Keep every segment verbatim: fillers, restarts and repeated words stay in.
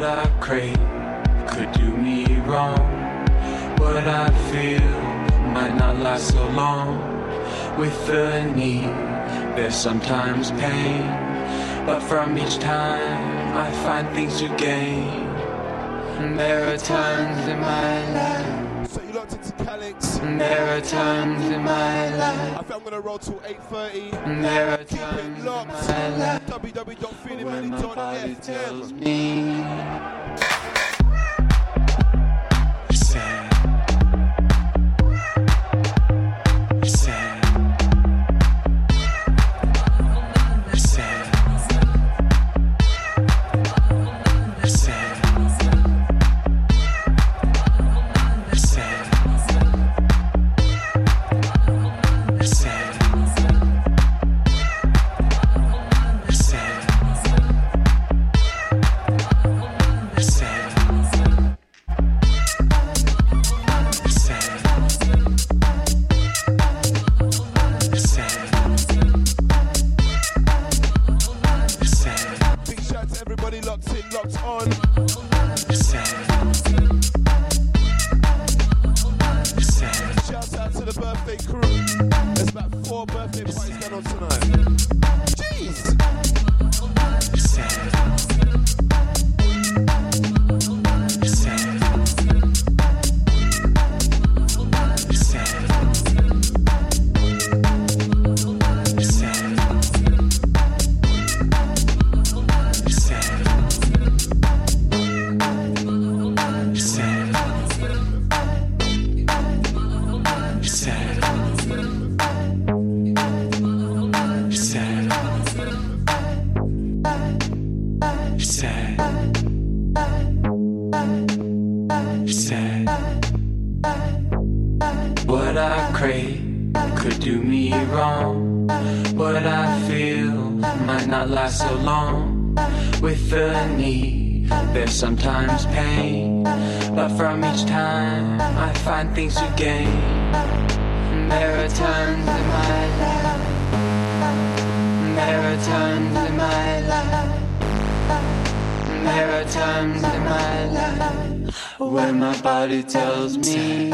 What I crave could do me wrong. What I feel might not last so long. With the need, there's sometimes pain, but from each time I find things to gain. And there are times in my life. So you locked into Calix. And there are times in my life. I think I'm gonna roll till eight thirty. And there are Keep times it locked. in my life w w w dot feeling when money my dot body f tells m. me sad. What I crave could do me wrong. What I feel might not last so long. With the need, there's sometimes pain, but from each time I find things to gain. And there are times in my life. And there are times in my life. And there are times in my life when my body tells me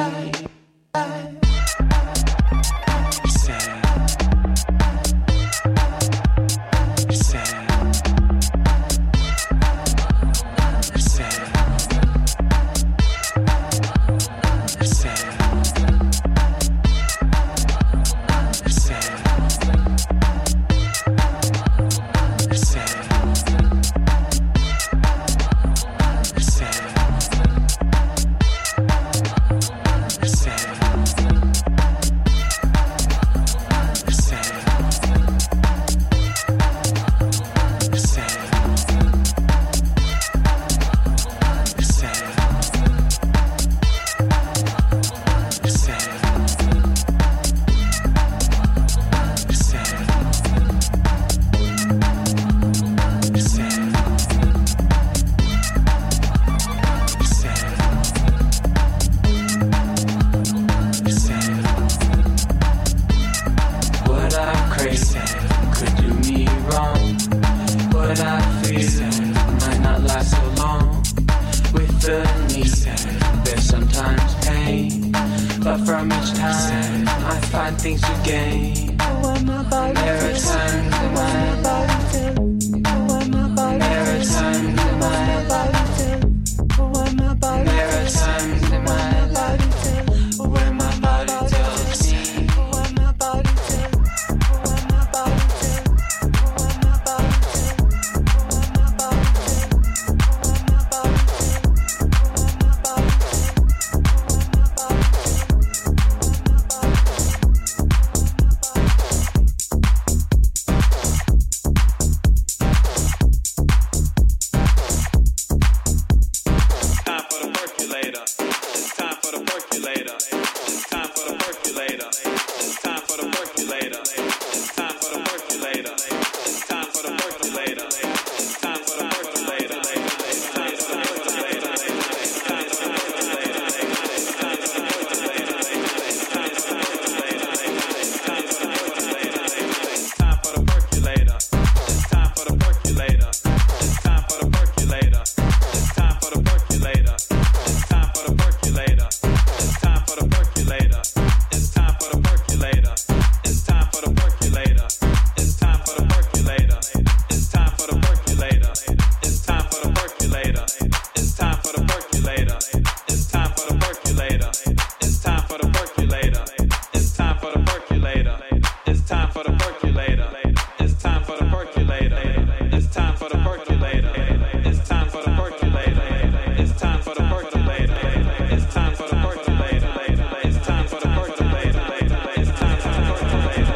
time for the percolator. It's time for the percolator. It's time for the percolator. It's time for the percolator. It's time for the percolator. It's time for the percolator. It's time for the percolator. It's time for the percolator. It's time for the percolator.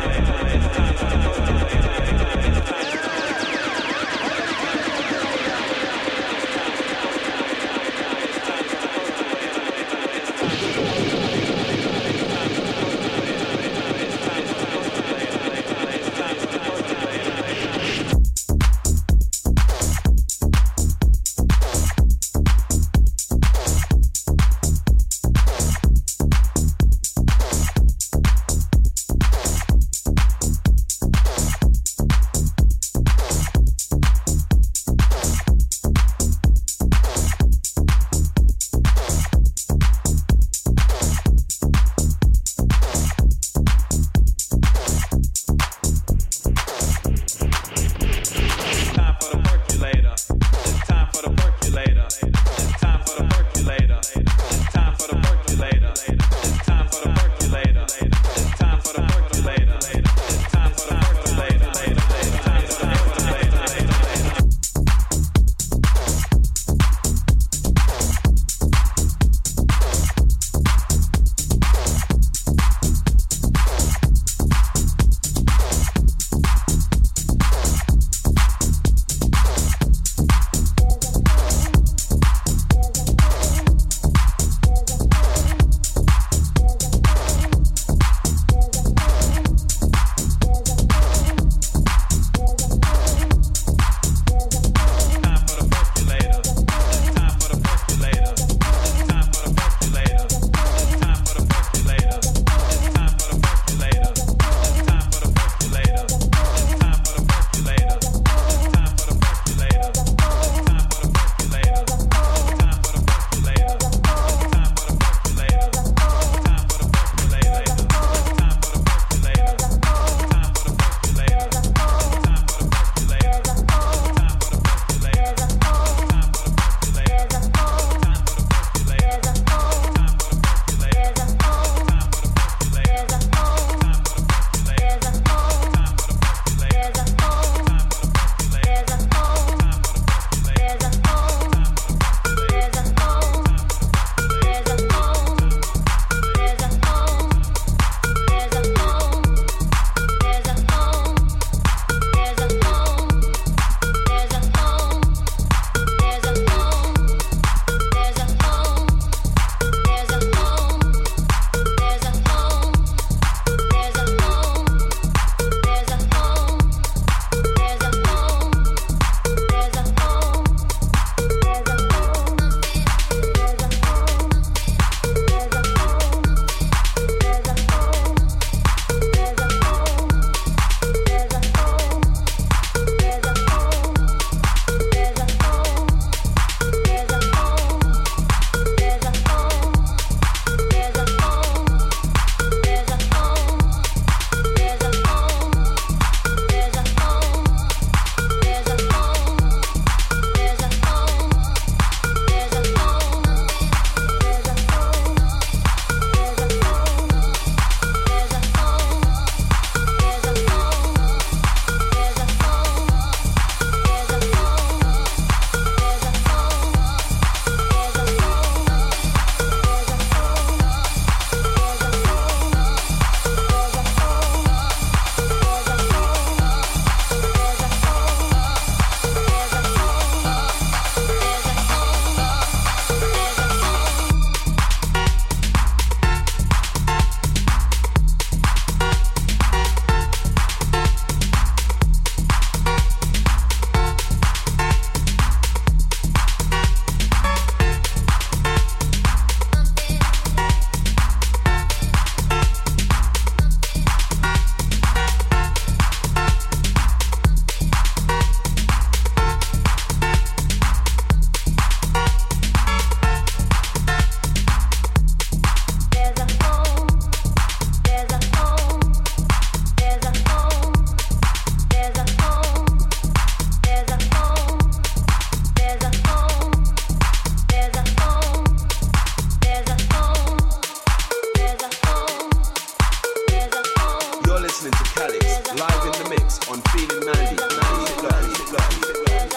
Calix, live in the mix on Feeling Mandy. Mandy, Mandy, Mandy, Mandy.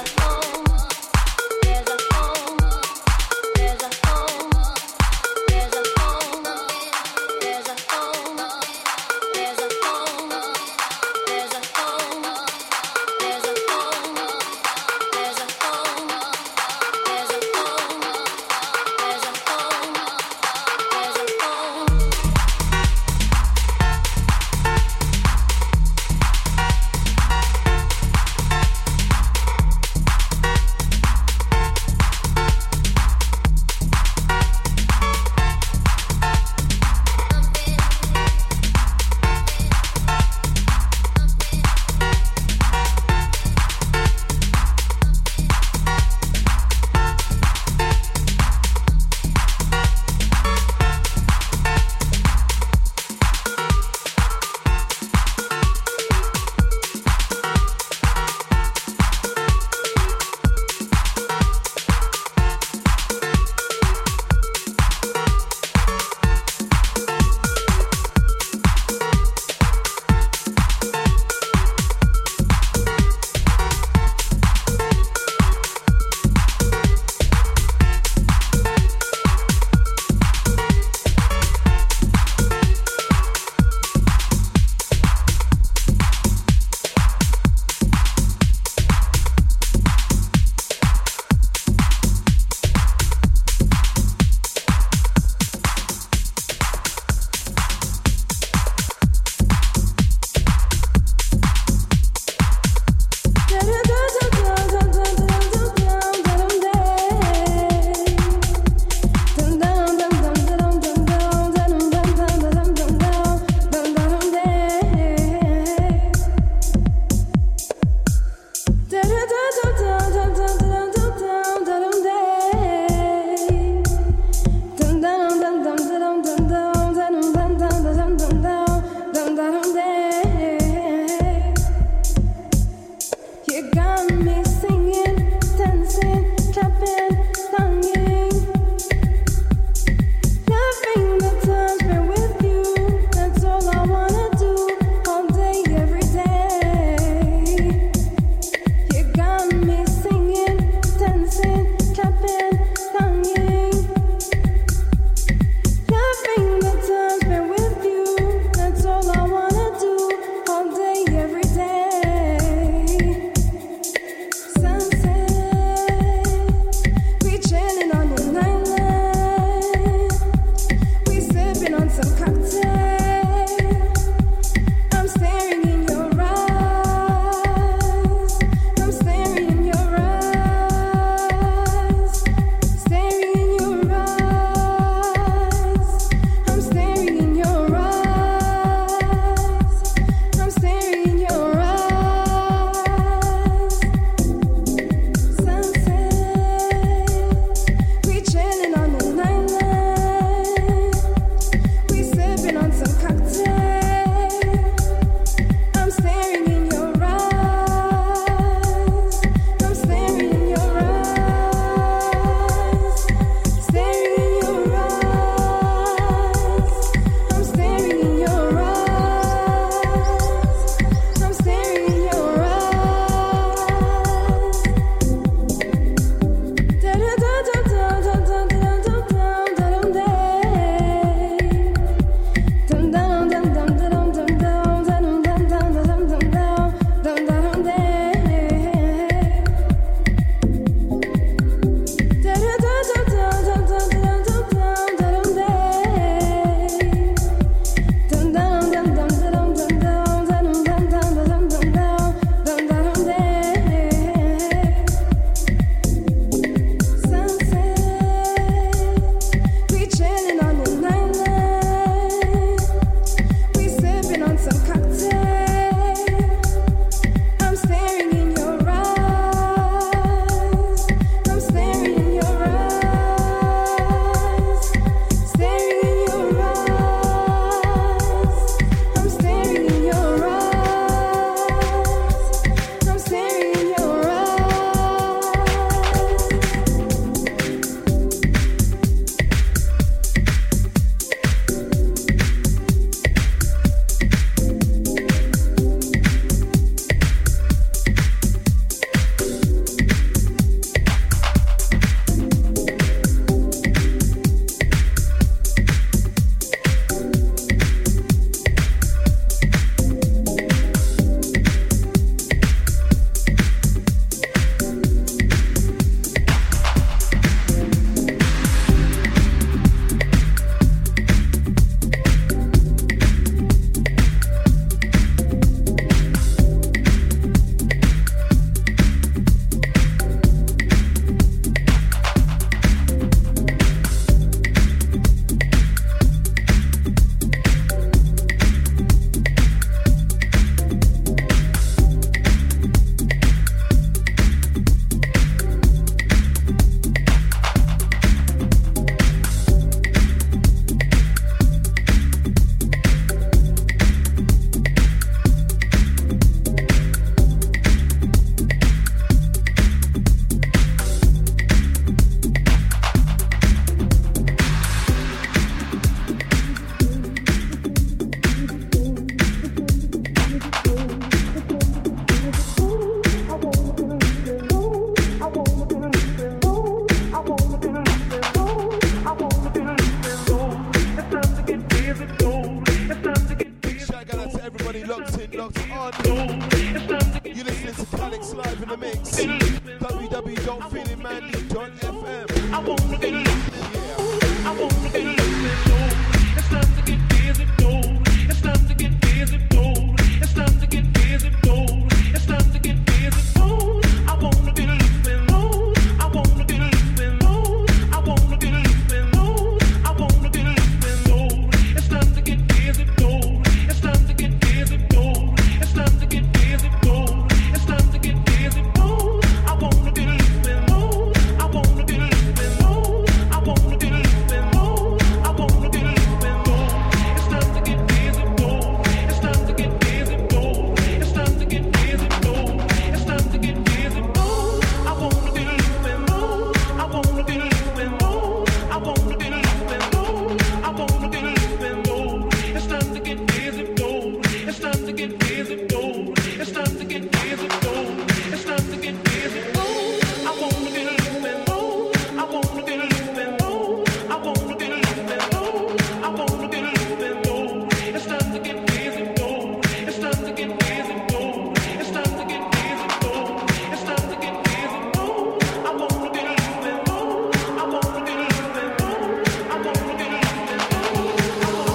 You're listening to Calix live in the mix. w w w dot feeling manly dot f m. I wanna get loose. I wanna get loose. It's time to get busy, go. It's time to get busy, go. It's time to get busy, go. It's time to get busy, go. I wanna get loose and low. I wanna get loose and low. I wanna get loose and low. I wanna get loose and low. It's time to get busy, go. It's time to get busy, go. It's time to get busy, go. It's time to get busy, go. I wanna get loose and low. I wanna get loose and low. I wanna get loose and low. I wanna get loose and low. It's time to get busy, go. It's time to get busy, go. It's time to get busy, go. It's time to get busy, go. I wanna get loose and low. I wanna get loose and low. I wanna get loose and low. I wanna get loose and low. It's time to get busy, go. It's time to get busy, go. It's time to get busy, go. It's time to get busy, go. I wanna get loose and low. I wanna get loose and low. I wanna get loose and low. I wanna get loose and low. It's time to get busy, go. It's time to get busy, go. It's time to get busy, go. It's time to get busy, go. I wanna get loose and low. I wanna get loose and low. I wanna get loose and low. I wanna get loose and low.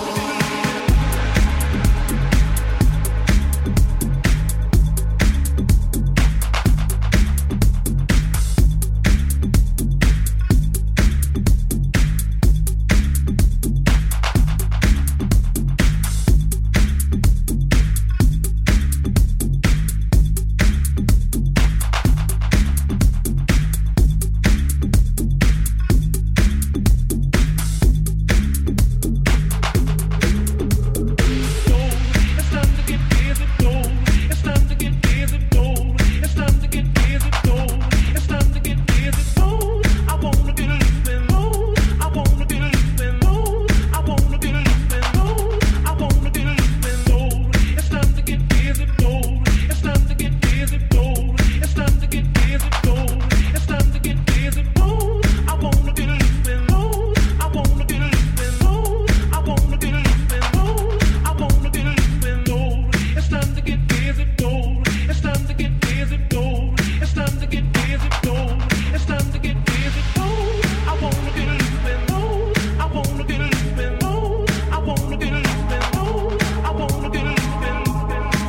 It's time to get busy, go. It's time to get busy, go. It's time to get busy, go. It's time to get busy, go. I wanna get loose and low. I wanna get loose and low. I wanna get loose and low. I wanna get loose and low. It's time to get busy, go. It's time to get busy, go. It's time to get busy, go. It's time to get busy, go. I wanna get loose and low. I wanna get loose and low. I wanna get loose and low. I wanna get loose and low. It's time to get busy, go. It's time to get busy, go. It's time to get busy, go. It's time to get busy, go. I wanna get loose and low. I wanna get loose and low. I wanna get loose and low. I wanna get loose and low.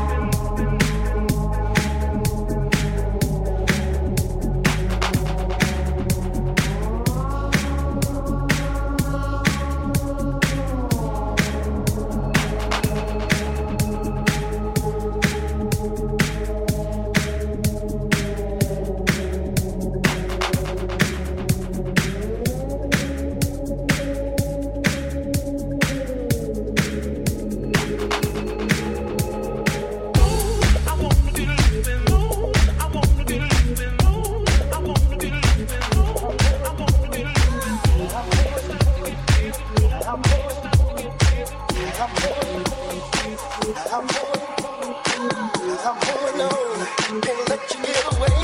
I wanna get loose and low. I wanna get loose and low. I wanna get loose and low. I wanna get loose and low. It's time to get busy, go. It's time to get busy, go. I'm pulling on, can't let you get away.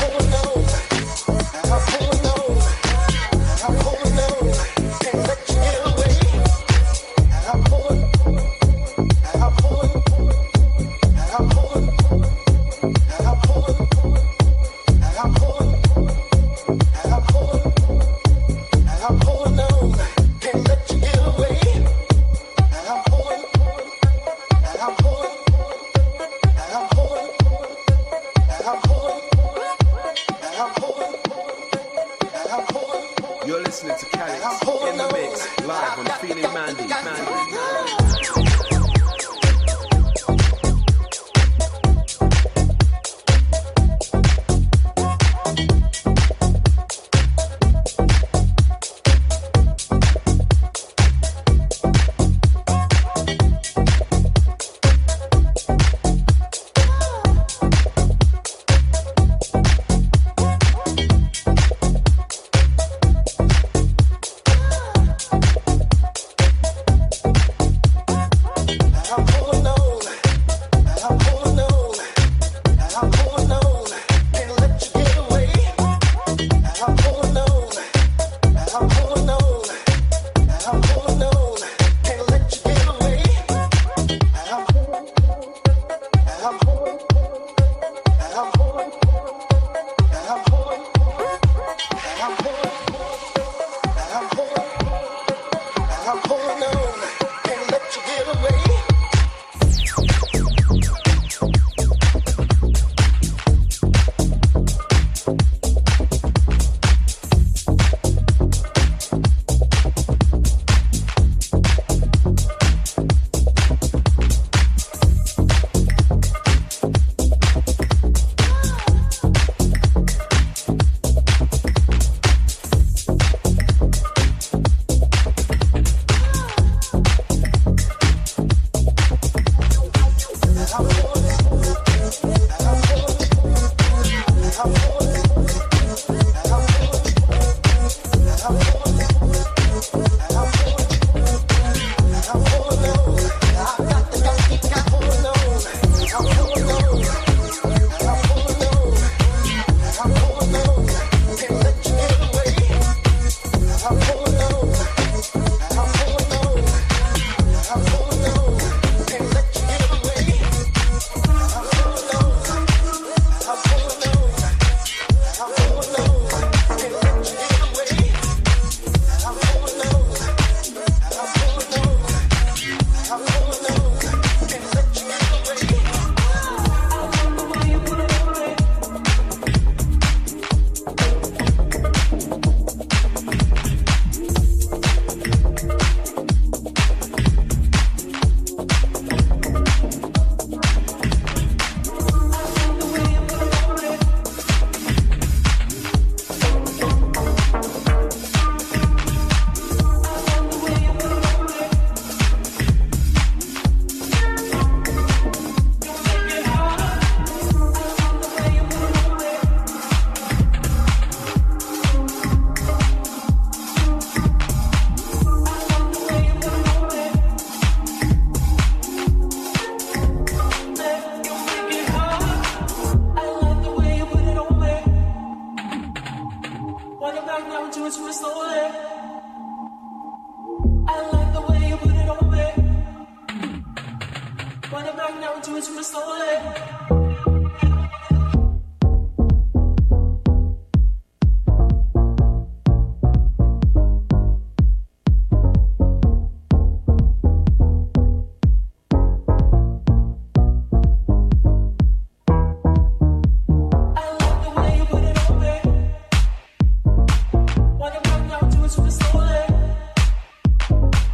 You're listening to Calix in the mix, live on Feeling Mandy. Mandy.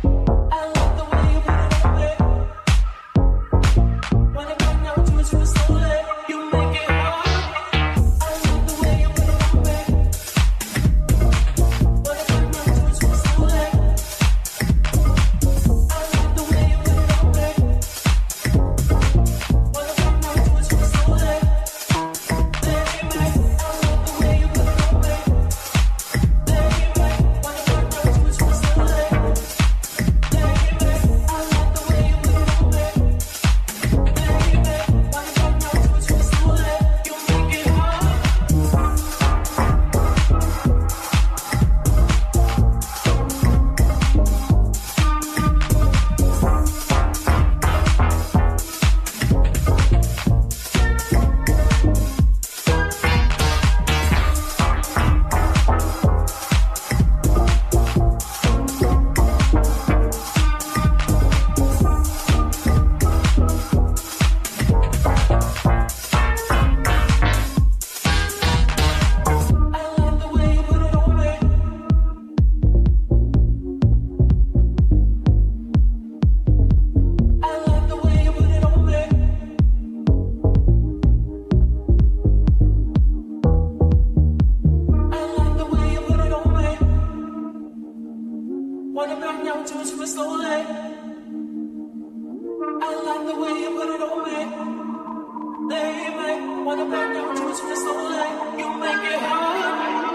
Wanna back now to it slowly. twist slowly. I like the way you put it on me. Baby, wanna back down to it twist slowly. You make it hard.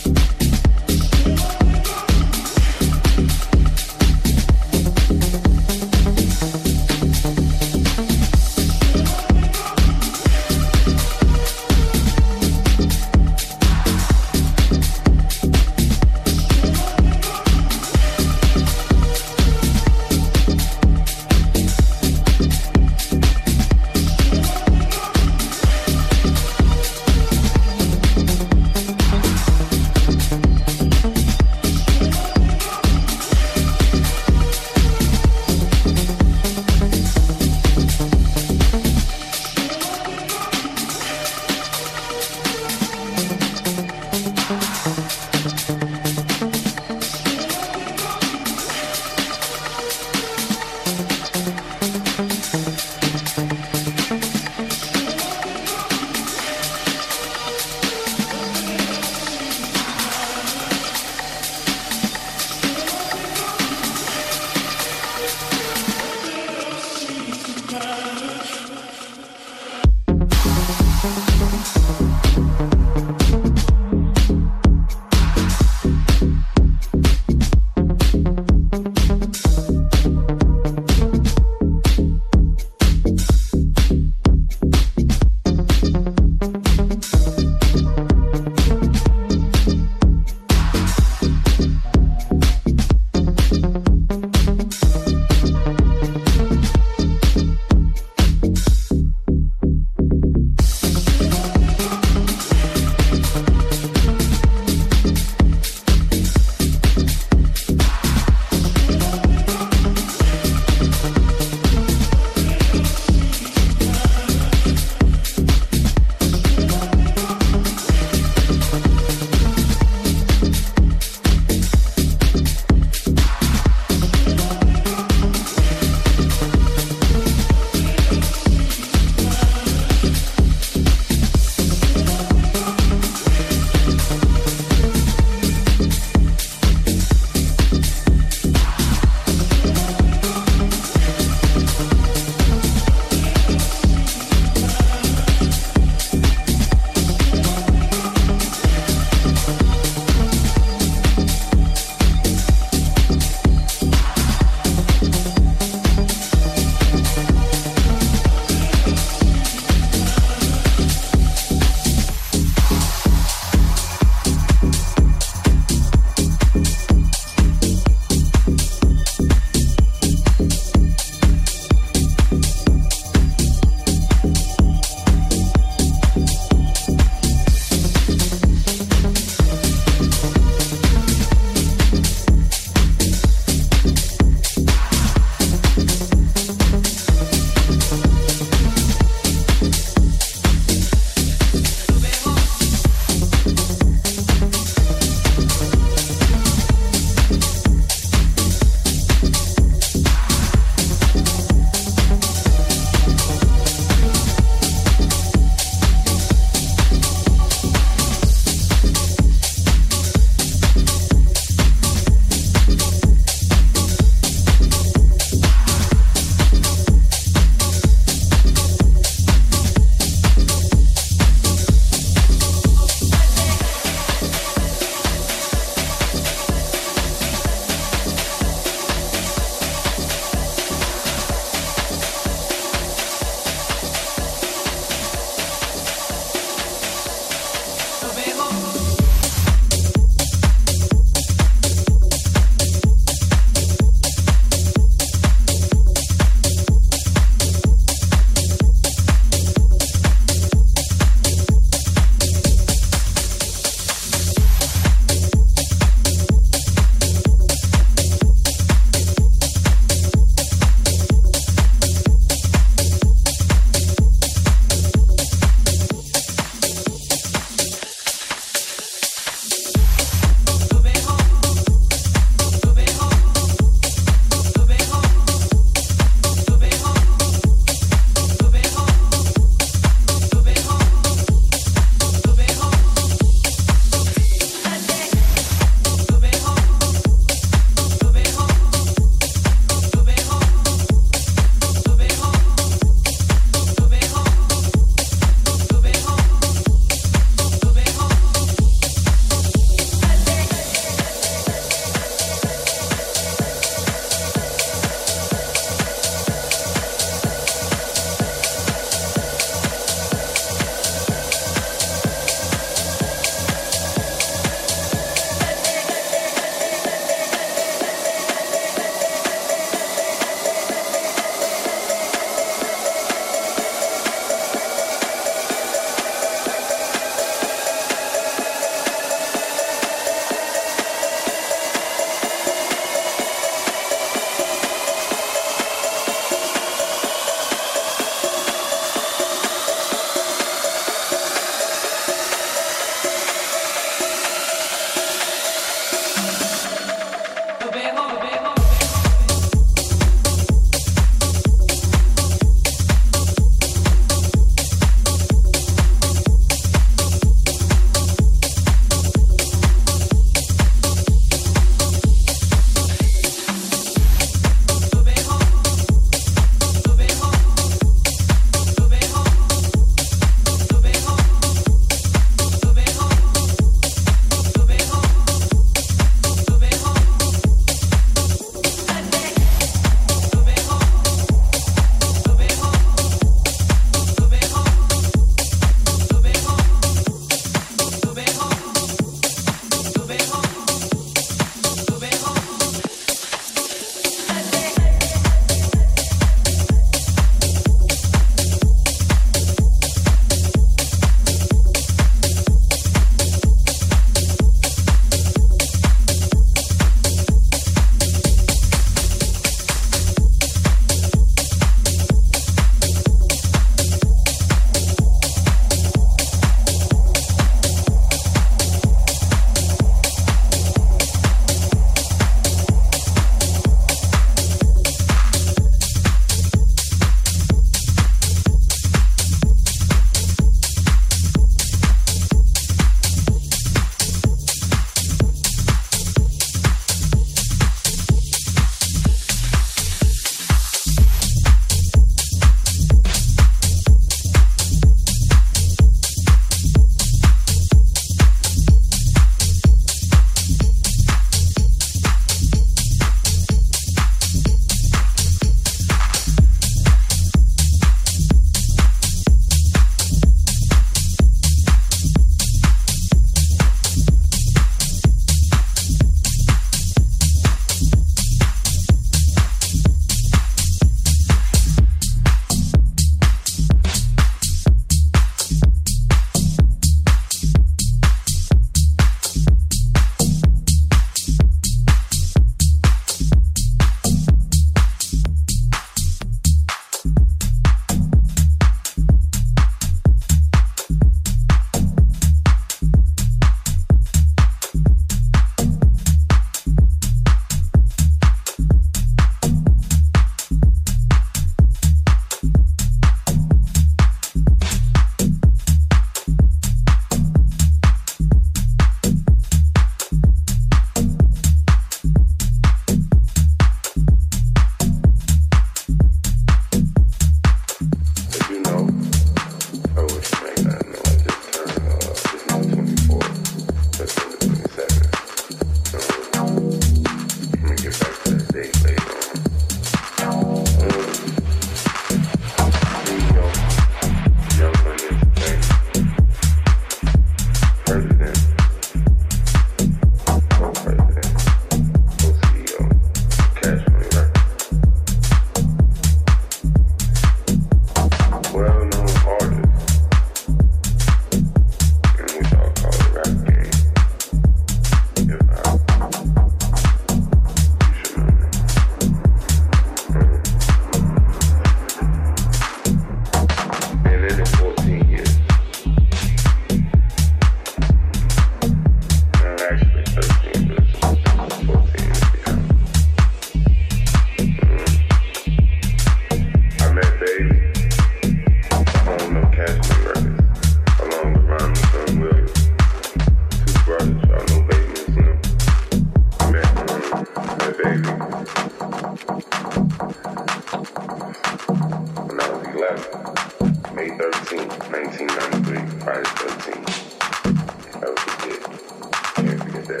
day.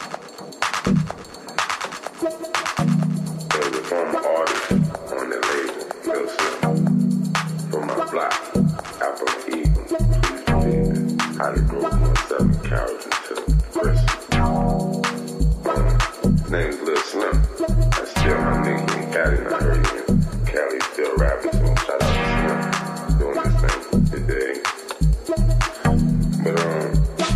There was a former artist on the label, Lil Slim, from my block, Apple Eagle, please believe it. Highly Grove one seven Carrollton to Chris. Um, his name's Lil Slim. That's still my nigga in Cali, and I heard him in Cali still rapping, so shout out to Slim, doing this thing today. But um,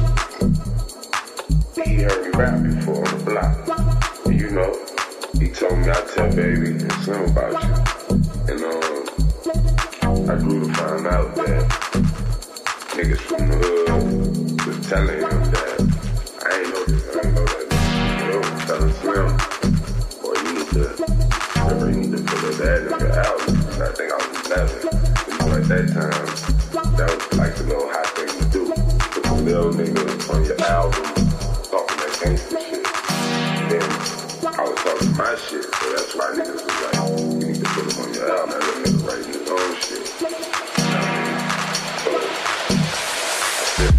he heard me rap before on the block. And you know, he told me I'd tell Baby and Slim about you. And um, I grew to find out that niggas from the hood was telling him that I ain't know this, I ain't know that. You know, telling Slim, boy, you need to, remember, you need to put that nigga out. And I think I was eleven. And so at that time, that was like the little hot thing to do. Put the little nigga on your album, talking that gangster shit. Then I was talking my shit, so that's why niggas was like, you need to put him on your album. That little nigga writing his own shit. You know what I mean? So, that's it.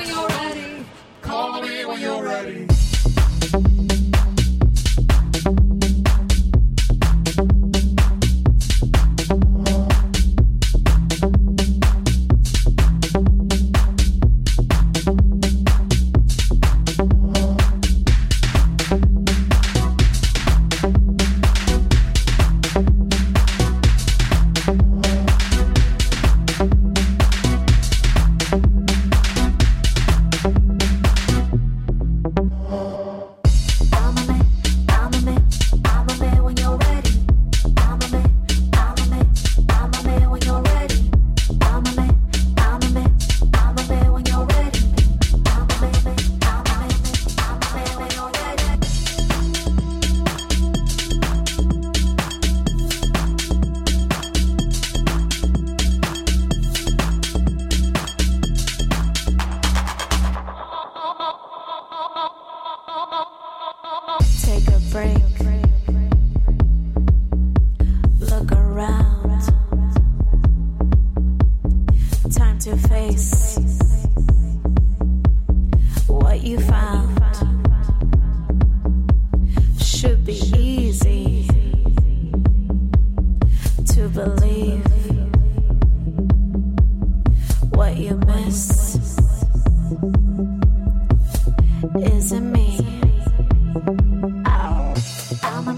when you're ready. Call me when you're ready.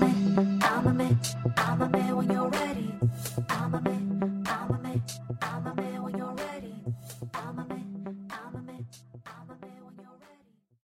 I'm a man, I'm a man when you're ready. I'm a man, I'm a man, I'm a